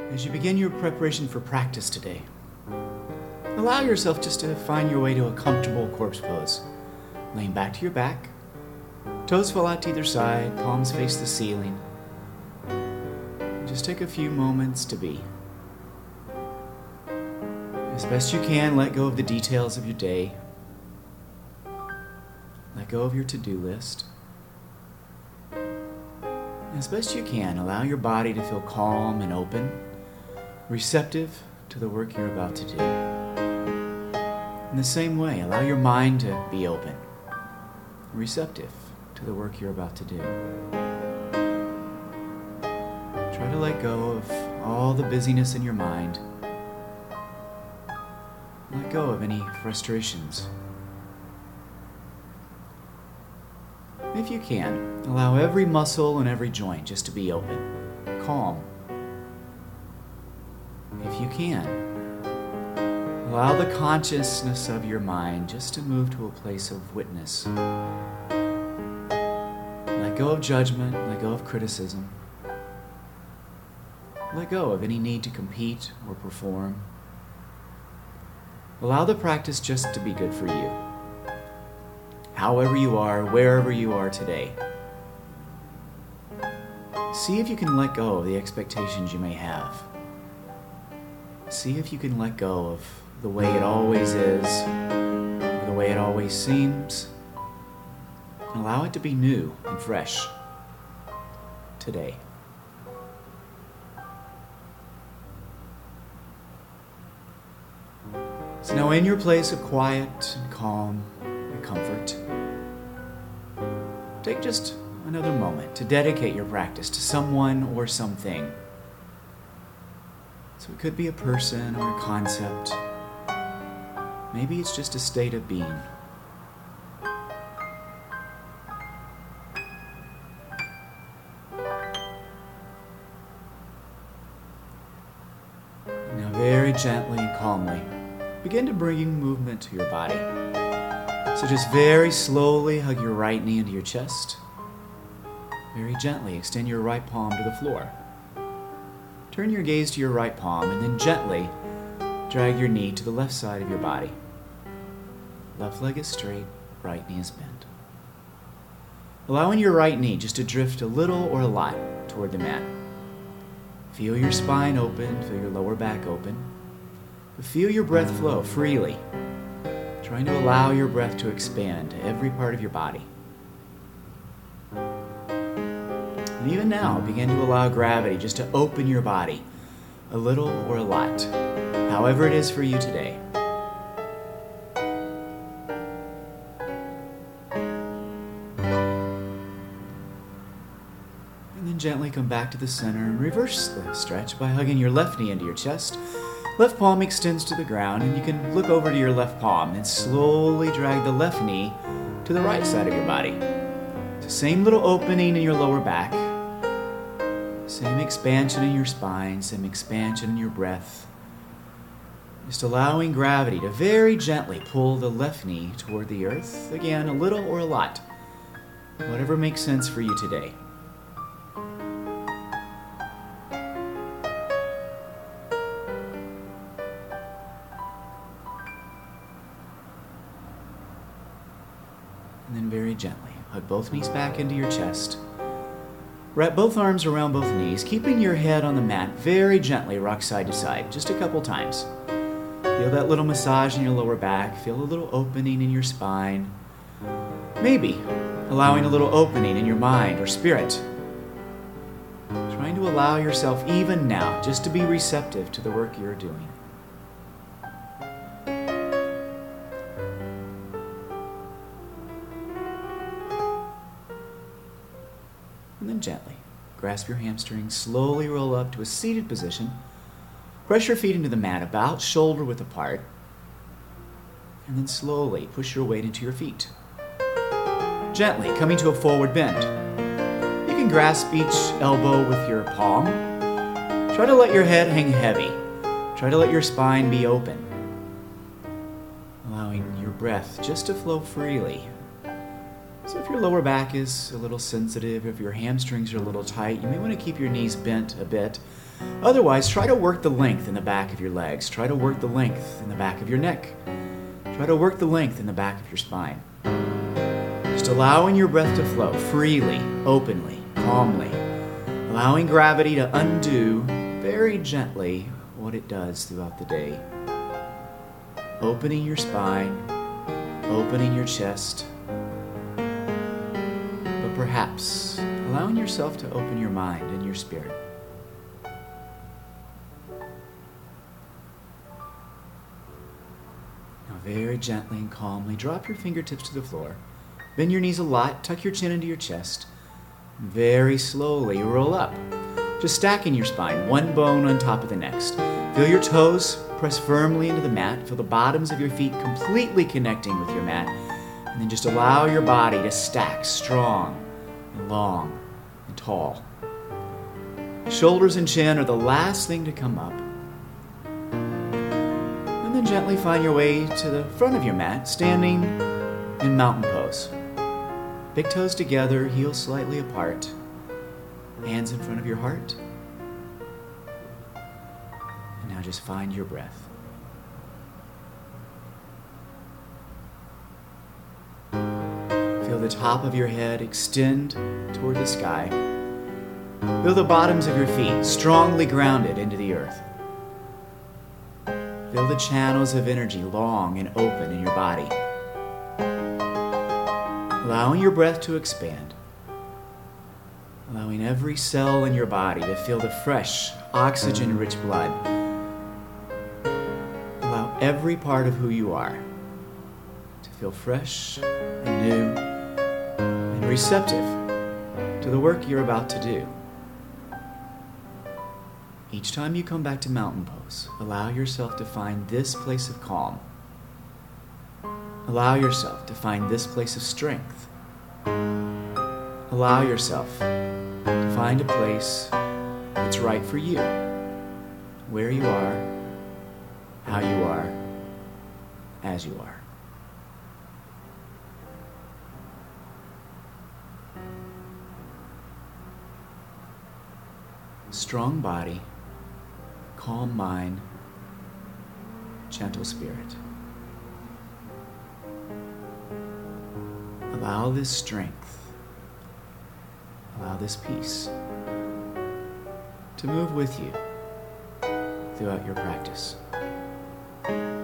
As you begin your preparation for practice today, allow yourself just to find your way to a comfortable corpse pose. Laying back to your back, toes fall out to either side, palms face the ceiling. Just take a few moments to be. As best you can, let go of the details of your day. Let go of your to-do list. As best you can, allow your body to feel calm and open, receptive to the work you're about to do. In the same way, allow your mind to be open, receptive to the work you're about to do. Try to let go of all the busyness in your mind. Let go of any frustrations. If you can, allow every muscle and every joint just to be open, calm. If you can, allow the consciousness of your mind just to move to a place of witness. Let go of judgment, let go of criticism. Let go of any need to compete or perform. Allow the practice just to be good for you. However you are, wherever you are today. See if you can let go of the expectations you may have. See if you can let go of the way it always is, or the way it always seems. And allow it to be new and fresh today. So now in your place of quiet and calm and comfort, take just another moment to dedicate your practice to someone or something. So it could be a person or a concept. Maybe it's just a state of being. Now very gently and calmly, begin to bring movement to your body. So just very slowly hug your right knee into your chest. Very gently extend your right palm to the floor. Turn your gaze to your right palm and then gently drag your knee to the left side of your body. Left leg is straight, right knee is bent. Allowing your right knee just to drift a little or a lot toward the mat. Feel your spine open, feel your lower back open. But feel your breath flow freely, trying to allow your breath to expand to every part of your body. And even now, begin to allow gravity just to open your body, a little or a lot, however it is for you today. And then gently come back to the center and reverse the stretch by hugging your left knee into your chest. Left palm extends to the ground, and you can look over to your left palm and slowly drag the left knee to the right side of your body. It's the same little opening in your lower back. Same expansion in your spine, same expansion in your breath. Just allowing gravity to very gently pull the left knee toward the earth. Again, a little or a lot. Whatever makes sense for you today. And then very gently, hug both knees back into your chest. Wrap both arms around both knees, keeping your head on the mat. Very gently rock side to side, just a couple times. Feel that little massage in your lower back. Feel a little opening in your spine. Maybe allowing a little opening in your mind or spirit. Trying to allow yourself even now just to be receptive to the work you're doing. And then gently grasp your hamstrings, slowly roll up to a seated position. Press your feet into the mat about shoulder width apart. And then slowly push your weight into your feet. Gently coming to a forward bend. You can grasp each elbow with your palm. Try to let your head hang heavy. Try to let your spine be open. Allowing your breath just to flow freely. So if your lower back is a little sensitive, if your hamstrings are a little tight, you may want to keep your knees bent a bit. Otherwise, try to work the length in the back of your legs. Try to work the length in the back of your neck. Try to work the length in the back of your spine. Just allowing your breath to flow freely, openly, calmly. Allowing gravity to undo very gently what it does throughout the day. Opening your spine, opening your chest, but perhaps allowing yourself to open your mind and your spirit. Now very gently and calmly drop your fingertips to the floor. Bend your knees a lot, tuck your chin into your chest. Very slowly roll up, just stacking your spine, one bone on top of the next. Feel your toes press firmly into the mat. Feel the bottoms of your feet completely connecting with your mat. And then just allow your body to stack strong and long and tall. Shoulders and chin are the last thing to come up. And then gently find your way to the front of your mat, standing in mountain pose. Big toes together, heels slightly apart. Hands in front of your heart. And now just find your breath. Feel the top of your head extend toward the sky. Feel the bottoms of your feet strongly grounded into the earth. Feel the channels of energy long and open in your body. Allowing your breath to expand. Allowing every cell in your body to feel the fresh, oxygen-rich blood. Allow every part of who you are to feel fresh and new and receptive to the work you're about to do. Each time you come back to mountain pose, allow yourself to find this place of calm. Allow yourself to find this place of strength. Allow yourself to find a place that's right for you, where you are, how you are, as you are. Strong body, calm mind, gentle spirit. Allow this strength, allow this peace to move with you throughout your practice.